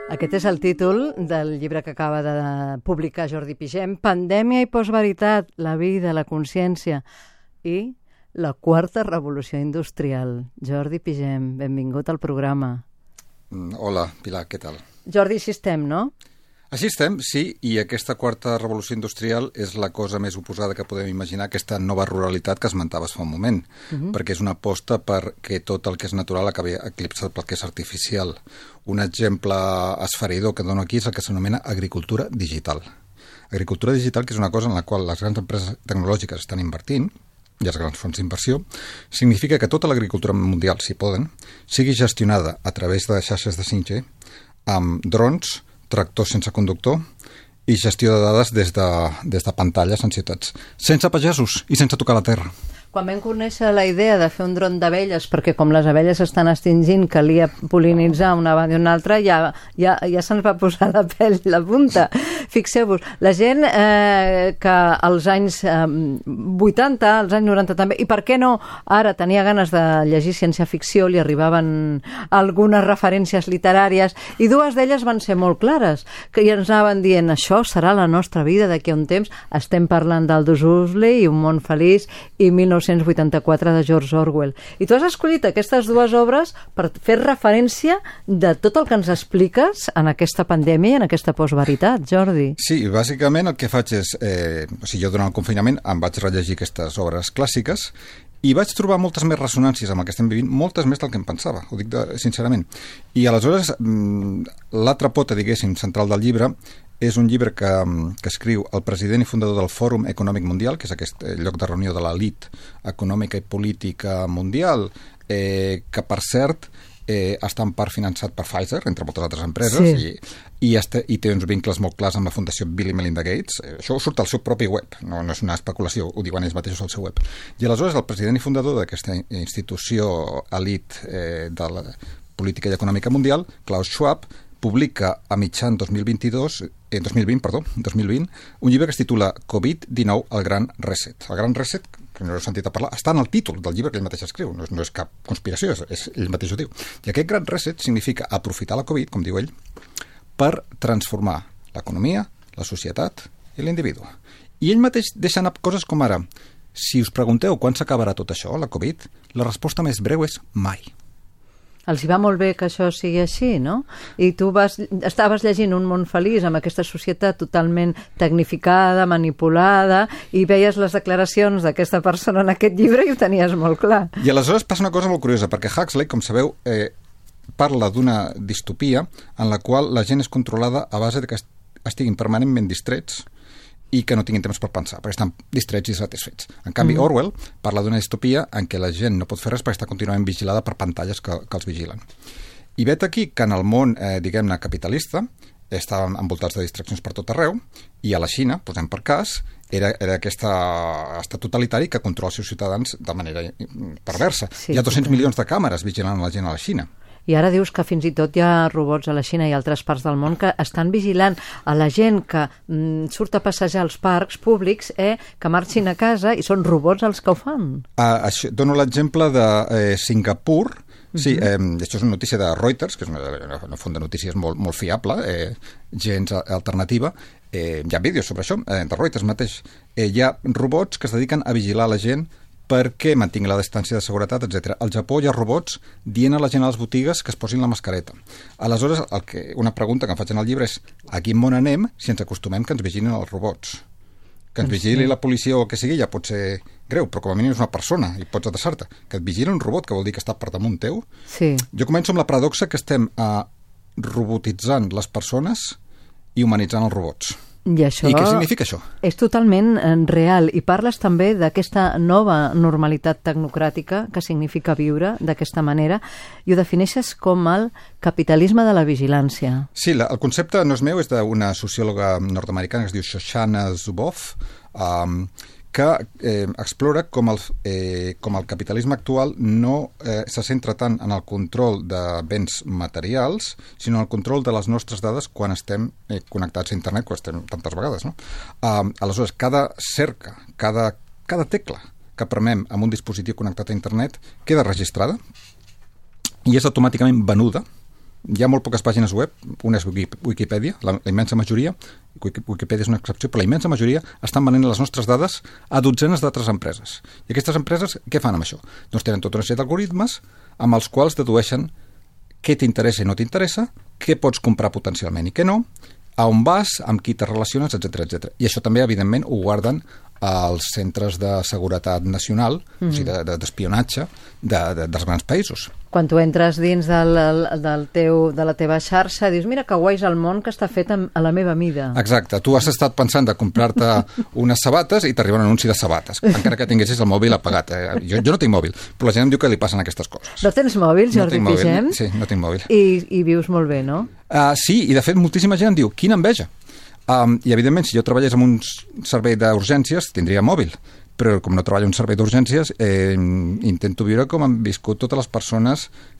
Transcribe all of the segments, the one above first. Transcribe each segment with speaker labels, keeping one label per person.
Speaker 1: Aquest és el títol del llibre que acaba de publicar Jordi Pigem, Pandèmia i postveritat, la vida, la consciència i la quarta revolució industrial. Jordi Pigem, benvingut al programa.
Speaker 2: Hola, Pilar, què tal?
Speaker 1: Jordi, així estem, no?
Speaker 2: Així estem, sí, i aquesta quarta revolució industrial és la cosa més oposada que podem imaginar, aquesta nova ruralitat que esmentaves fa un moment, perquè és una aposta perquè tot el que és natural acabi eclipsat pel que és artificial. Un exemple esfereïdor que dono aquí és el que s'anomena agricultura digital. Agricultura digital, que és una cosa en la qual les grans empreses tecnològiques estan invertint, i els grans fons d'inversió, significa que tota l'agricultura mundial, si poden, sigui gestionada a través de xarxes de 5G, amb drons, tractors sense conductor i gestió de dades des de pantalles en ciutats, sense pagesos i sense tocar la terra.
Speaker 1: Quan vam conèixer la idea de fer un dron d'abelles, perquè com les abelles estan extingint, calia polinitzar una banda i una altra, ja se'ns va posar la pell la punta. Fixeu-vos, la gent que als anys 80, als anys 90 també, i per què no ara tenia ganes de llegir ciència-ficció, li arribaven algunes referències literàries, i dues d'elles van ser molt clares, que ja ens anaven dient, això serà la nostra vida d'aquí a un temps, estem parlant d'Aldous Huxley i Un món feliç, i 1984 de George Orwell. I tu has escollit aquestes dues obres per fer referència de tot el que ens expliques en aquesta pandèmia i en aquesta postveritat, Jordi.
Speaker 2: Sí, bàsicament el que faig és... jo durant el confinament em vaig rellegir aquestes obres clàssiques i vaig trobar moltes més ressonàncies amb el que estem vivint, moltes més del que em pensava, ho dic sincerament. I aleshores, l'altra pota, diguéssim, central del llibre és un llibre que escriu el president i fundador del Fòrum Econòmic Mundial, que és aquest lloc de reunió de l'elit econòmica i política mundial, que, per cert, està en part finançat per Pfizer, entre moltes altres empreses, sí. I té uns vincles molt clars amb la Fundació Bill i Melinda Gates. Això surt al seu propi web, no és una especulació, ho diuen ells mateixos al seu web. I aleshores el president i fundador d'aquesta institució elit de la política i econòmica mundial, Klaus Schwab, publica a mitjan 2020, un llibre que es titula Covid-19, el Gran Reset. El Gran Reset, que no he sentit a parlar, està en el títol del llibre que ell mateix escriu, no és cap conspiració, ell mateix ho diu. I aquest Gran Reset significa aprofitar la Covid, com diu ell, per transformar l'economia, la societat i l'individu. I ell mateix deixa anar coses com ara, si us pregunteu quan s'acabarà tot això, la Covid, la resposta més breu és mai.
Speaker 1: Els hi va molt bé que això sigui així, no? I tu estaves llegint Un món feliç amb aquesta societat totalment tecnificada, manipulada, i veies les declaracions d'aquesta persona en aquest llibre i ho tenies molt clar.
Speaker 2: I aleshores passa una cosa molt curiosa, perquè Huxley, com sabeu, parla d'una distopia en la qual la gent és controlada a base de que estiguin permanentment distrets i que no tinguin temps per pensar, perquè estan distrets i satisfets. En canvi, Orwell parla d'una distopia en què la gent no pot fer res perquè està contínuament vigilada per pantalles que els vigilen. I vet aquí que en el món, diguem-ne, capitalista, estàvem envoltats de distraccions per tot arreu, i a la Xina, posem per cas, era aquest estat totalitari que controla els seus ciutadans de manera perversa. Sí, hi ha 200 milions de càmeres vigilant la gent a la Xina.
Speaker 1: I ara dius que fins i tot hi ha robots a la Xina i altres parts del món que estan vigilant a la gent que surt a passejar als parcs públics, que marxin a casa, i són robots els que ho fan.
Speaker 2: Dono l'exemple de Singapur. Sí, això és una notícia de Reuters, que és una font de notícies molt fiable, gens alternativa. Hi ha vídeos sobre això, de Reuters mateix. Hi ha robots que es dediquen a vigilar la gent perquè mantingui la distància de seguretat, etc. Al Japó hi ha robots dient a la gent a les botigues que es posin la mascareta. Aleshores, una pregunta que em faig en el llibre és a quin món anem si ens acostumem que ens vigilin els robots? Que ens vigili la policia o el que sigui ja pot ser greu, però com a mínim és una persona i pots adreçar-te. Que et vigili un robot, que vol dir que està per damunt teu.
Speaker 1: Sí.
Speaker 2: Jo començo amb la paradoxa que estem robotitzant les persones i humanitzant els robots.
Speaker 1: I
Speaker 2: què significa això?
Speaker 1: És totalment real, i parles també d'aquesta nova normalitat tecnocràtica que significa viure d'aquesta manera, i ho defineixes com el capitalisme de la vigilància.
Speaker 2: Sí, el concepte no és meu, és d'una sociòloga nord-americana que es diu Shoshana Zuboff, que explora com el capitalisme actual no se centra tant en el control de béns materials, sinó en el control de les nostres dades quan estem connectats a internet, quan estem tantes vegades, no? Aleshores, cada cerca, cada tecla que premem amb un dispositiu connectat a internet queda registrada i és automàticament venuda hi ha molt poques pàgines web, una és Wikipedia, la immensa majoria, Wikipedia és una excepció, però la immensa majoria estan venent les nostres dades a dotzenes d'altres empreses. I aquestes empreses, què fan amb això? Doncs tenen tota una sèrie d'algoritmes amb els quals dedueixen què t'interessa i no t'interessa, què pots comprar potencialment i què no, a on vas, amb qui te relaciones, etc. I això també, evidentment, ho guarden als centres de seguretat nacional, o sigui, d'espionatge dels grans països.
Speaker 1: Quan tu entres dins de la teva xarxa, dius, mira que guai és el món que està fet a la meva mida.
Speaker 2: Exacte. Tu has estat pensant de comprar-te unes sabates i t'arriba un anunci de sabates, encara que tinguessis el mòbil apagat. Jo no tinc mòbil, però la gent em diu que li passen aquestes coses.
Speaker 1: No tens mòbil, Jordi Pigem?
Speaker 2: Sí, no tinc mòbil.
Speaker 1: I vius molt bé, no?
Speaker 2: Sí, i de fet moltíssima gent em diu, quina enveja. I evidentment, si jo treballés en un servei d'urgències, tindria mòbil. Però com no treballo en un servei d'urgències, intento viure com han viscut totes les persones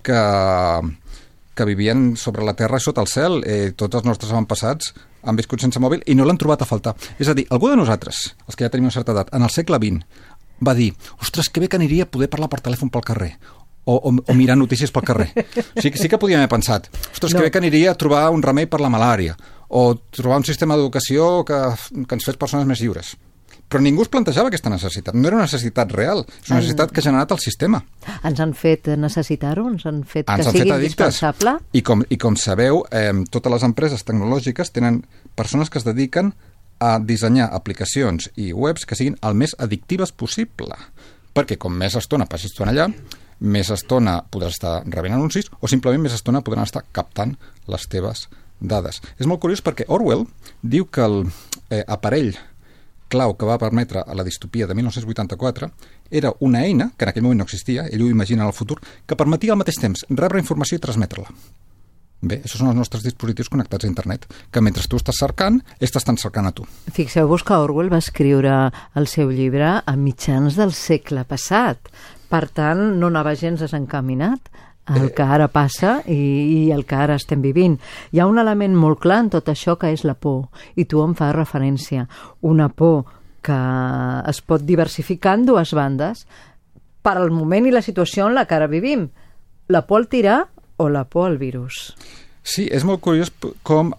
Speaker 2: que vivien sobre la terra i sota el cel. Tots els nostres avantpassats han viscut sense mòbil i no l'han trobat a faltar. És a dir, algú de nosaltres, els que ja tenim una certa edat, en el segle XX, va dir, ostres, que bé que aniria a poder parlar per telèfon pel carrer. O mirar notícies pel carrer. Sí que podíem haver pensat, ostres, que bé que aniria a trobar un remei per la malària, o trobar un sistema d'educació que ens fes persones més lliures. Però ningú es plantejava aquesta necessitat. No era una necessitat real, és una necessitat que ha generat el sistema.
Speaker 1: Ens han fet necessitar-ho? Ens han fet que sigui indispensable?
Speaker 2: I com sabeu, totes les empreses tecnològiques tenen persones que es dediquen a dissenyar aplicacions i webs que siguin el més addictives possible. Perquè com més estona passis tu allà, més estona podràs estar rebent anuncis o simplement més estona podran estar captant les teves dades. És molt curiós perquè Orwell diu que l'aparell clau que va permetre a la distopia de 1984 era una eina, que en aquell moment no existia, ell ho imagina en el futur, que permetia al mateix temps rebre informació i transmetre-la. Bé, això són els nostres dispositius connectats a internet, que mentre tu estàs cercant, ells t'estan cercant a tu.
Speaker 1: Fixeu-vos que Orwell va escriure el seu llibre a mitjans del segle passat. Per tant, no anava gens desencaminat el que ara passa i el que ara estem vivint. Hi ha un element molt clar en tot això que és la por, i tu em fas referència. Una por que es pot diversificar en dues bandes per al moment i la situació en la que ara vivim. La por al tirà o la por al virus?
Speaker 2: Sí, és molt curiós com,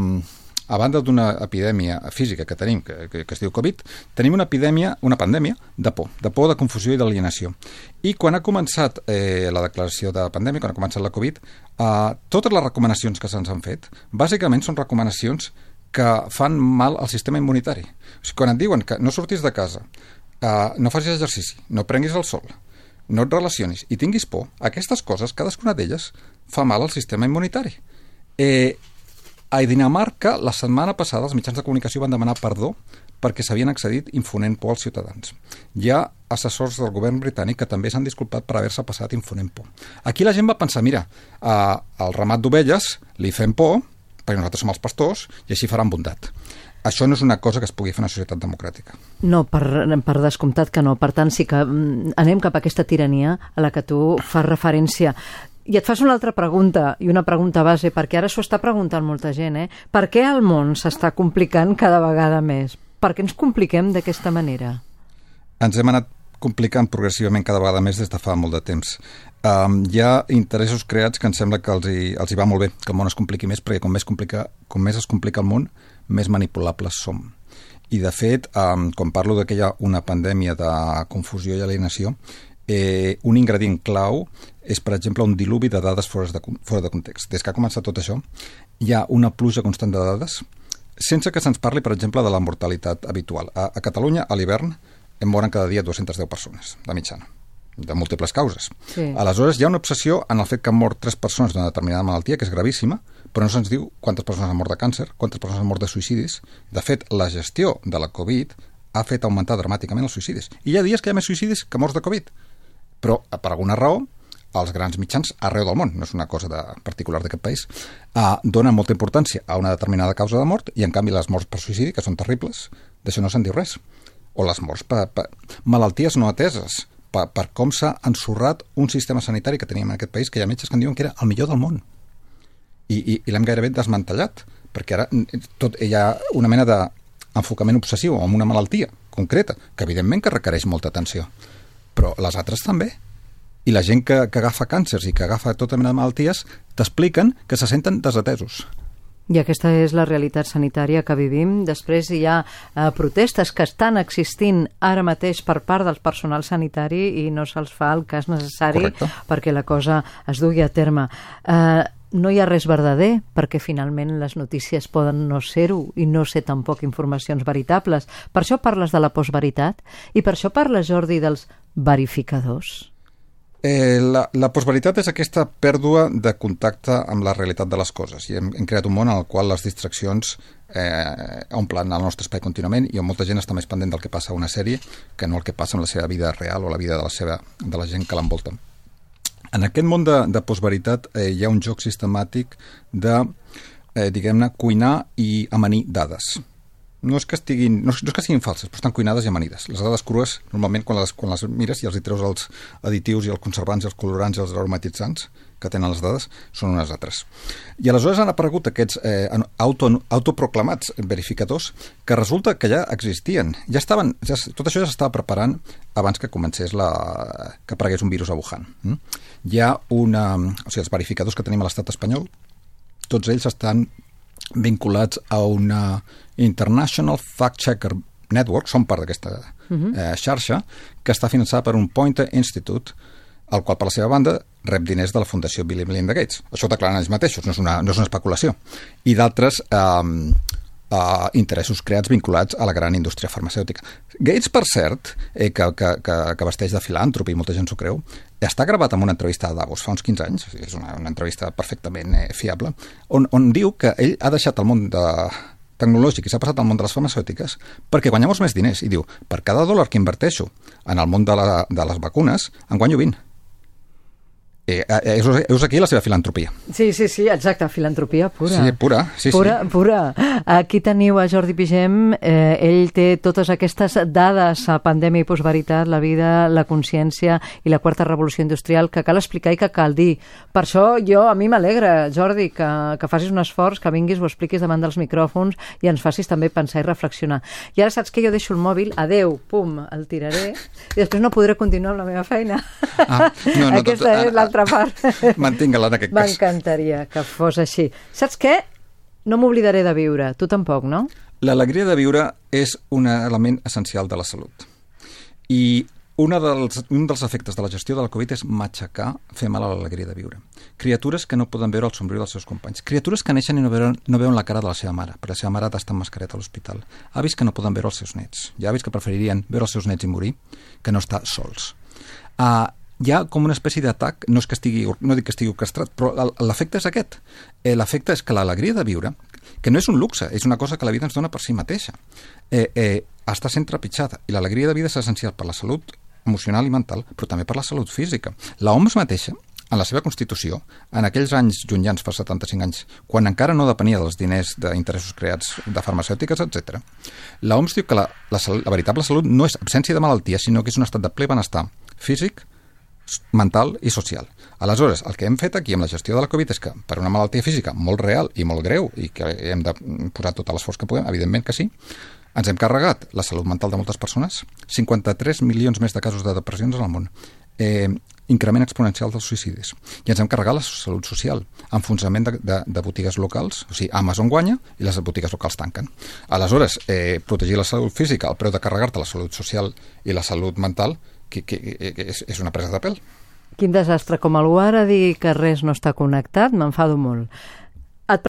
Speaker 2: a banda d'una epidèmia física que tenim, que es diu Covid, tenim una pandèmia de por, de confusió i d'alienació. I quan ha començat la declaració de pandèmia, quan ha començat la Covid, totes les recomanacions que se'ns han fet, bàsicament són recomanacions que fan mal al sistema immunitari. O sigui, quan et diuen que no surtis de casa, no facis exercici, no prenguis el sol, no et relacionis i tinguis por, aquestes coses, cadascuna d'elles, fa mal al sistema immunitari. A Dinamarca, la setmana passada, els mitjans de comunicació van demanar perdó perquè s'havien accedit infonent por als ciutadans. Hi ha assessors del govern britànic que també s'han disculpat per haver-se passat infonent por. Aquí la gent va pensar, mira, al ramat d'ovelles li fem por, perquè nosaltres som els pastors, i així faran bondat. Això no és una cosa que es pugui fer en una societat democràtica.
Speaker 1: No, per descomptat que no. Per tant, sí que anem cap a aquesta tirania a la que tu fas referència. I et fas una altra pregunta, i una pregunta base, perquè ara s'ho està preguntant molta gent, Per què el món s'està complicant cada vegada més? Per què ens compliquem d'aquesta manera?
Speaker 2: Ens hem anat complicant progressivament cada vegada més des de fa molt de temps. Hi ha interessos creats que em sembla que els hi va molt bé que el món es compliqui més, perquè com més es complica el món, més manipulables som. I de fet, quan parlo de que hi ha una pandèmia de confusió i alienació, un ingredient clau és, per exemple, un diluvi de dades fora de context. Des que ha començat tot això, hi ha una pluja constant de dades sense que se'ns parli, per exemple, de la mortalitat habitual. A Catalunya, a l'hivern, en moren cada dia 210 persones, de mitjana, de múltiples causes.
Speaker 1: Sí.
Speaker 2: Aleshores, hi ha una obsessió en el fet que han mort 3 persones d'una determinada malaltia, que és gravíssima, però no se'ns diu quantes persones han mort de càncer, quantes persones han mort de suïcidis. De fet, la gestió de la Covid ha fet augmentar dramàticament els suïcidis. I hi ha dies que hi ha més suïcidis que morts de Covid. Però, per alguna raó, els grans mitjans arreu del món, no és una cosa particular d'aquest país, donen molta importància a una determinada causa de mort i, en canvi, les morts per suïcidi, que són terribles, d'això no se'n diu res. O les morts per malalties no ateses, per com s'ha ensorrat un sistema sanitari que teníem en aquest país, que hi ha metges que en diuen que era el millor del món. I l'hem gairebé desmantellat, perquè ara hi ha una mena d'enfocament obsessiu amb una malaltia concreta, que evidentment que requereix molta atenció. Però les altres també. I la gent que agafa càncers i que agafa tota mena de malalties t'expliquen que se senten desatesos.
Speaker 1: I aquesta és la realitat sanitària que vivim. Després hi ha protestes que estan existint ara mateix per part del personal sanitari i no se'ls fa el cas necessari.
Speaker 2: Correcte.
Speaker 1: Perquè la cosa es dugui a terme. No hi ha res verdader, perquè finalment les notícies poden no ser-ho i no ser tampoc informacions veritables. Per això parles de la postveritat i per això parles, Jordi, dels verificadors.
Speaker 2: La postveritat és aquesta pèrdua de contacte amb la realitat de les coses i hem creat un món en el qual les distraccions omplen el nostre espai contínuament i on molta gent està més pendent del que passa a una sèrie que no el que passa en la seva vida real o la vida de la gent que l'envolta. En aquest món de postveritat hi ha un joc sistemàtic de, diguem-ne, cuinar i amanir dades. No és que siguin falses, però estan cuinades i amanides. Les dades crues, normalment, quan les mires i els hi treus els additius i els conservants i els colorants i els aromatitzants que tenen les dades, són unes altres. I aleshores han aparegut aquests autoproclamats verificadors que resulta que ja existien. Tot això ja s'estava preparant abans que comencés que aparegués un virus a Wuhan. Hi ha els verificadors que tenim a l'estat espanyol, tots ells estan vinculats a una International Fact Checker Network, són part d'aquesta xarxa, que està finançada per un Poynter Institute, el qual, per la seva banda, rep diners de la Fundació Bill i Melinda Gates. Això ho declaren ells mateixos, no és una especulació. I d'altres interessos creats vinculats a la gran indústria farmacèutica. Gates, per cert, que vesteix de filàntrop i molta gent s'ho creu, està gravat en una entrevista a Davos fa uns 15 anys, és una entrevista perfectament fiable, on diu que ell ha deixat el món tecnològic i s'ha passat al món de les farmacèutiques perquè guanya molts més diners. I diu, per cada dòlar que inverteixo en el món de les vacunes, en guanyo 20. Heus aquí la seva filantropia.
Speaker 1: Sí, exacte, filantropia pura.
Speaker 2: Sí, pura.
Speaker 1: Pura. Aquí teniu a Jordi Pigem, ell té totes aquestes dades a pandèmia i postveritat, la vida, la consciència i la quarta revolució industrial que cal explicar i que cal dir. Per això a mi m'alegra, Jordi, que facis un esforç, que vinguis, ho expliquis davant dels micròfons i ens facis també pensar i reflexionar. I ara saps que jo deixo el mòbil, adeu, pum, el tiraré i després no podré continuar amb la meva feina. Aquesta és l'altra part.
Speaker 2: Mantinga-la en aquest cas.
Speaker 1: M'encantaria que fos així. Saps què? No m'oblidaré de viure. Tu tampoc, no?
Speaker 2: L'alegria de viure és un element essencial de la salut. I un dels efectes de la gestió de la Covid és matxacar, fer mal a l'alegria de viure. Criatures que no poden veure el somriure dels seus companys. Criatures que neixen i no veuen la cara de la seva mare, perquè la seva mare ha d'estar amb mascareta a l'hospital. Avis que no poden veure els seus nets. Hi ha avis que preferirien veure els seus nets i morir que no estar sols. Hi ha com una espècie d'atac, no dic que estigui orquestrat, però l'efecte és aquest. L'efecte és que l'alegria de viure, que no és un luxe, és una cosa que la vida ens dona per si mateixa, està sent trepitjada. I l'alegria de vida és essencial per la salut emocional i mental, però també per la salut física. L'OMS mateixa, en la seva Constitució, en aquells anys llunyans, fa 75 anys, quan encara no depenia dels diners d'interessos creats de farmacèutiques, etc., l'OMS diu que la veritable salut no és absència de malaltia, sinó que és un estat de ple benestar físic, mental i social. Aleshores, el que hem fet aquí amb la gestió de la Covid és que per una malaltia física molt real i molt greu i que hem de posar tot l'esforç que podem, evidentment que sí, ens hem carregat la salut mental de moltes persones, 53 milions més de casos de depressions en el món, increment exponencial dels suïcidis, i ens hem carregat la salut social, enfonsament de botigues locals, o sigui, Amazon guanya i les botigues locals tanquen. Aleshores, protegir la salut física al preu de carregar-te la salut social i la salut mental que és una presa de pèl.
Speaker 1: Quin desastre. Com algú ara digui que res no està connectat, m'enfado molt.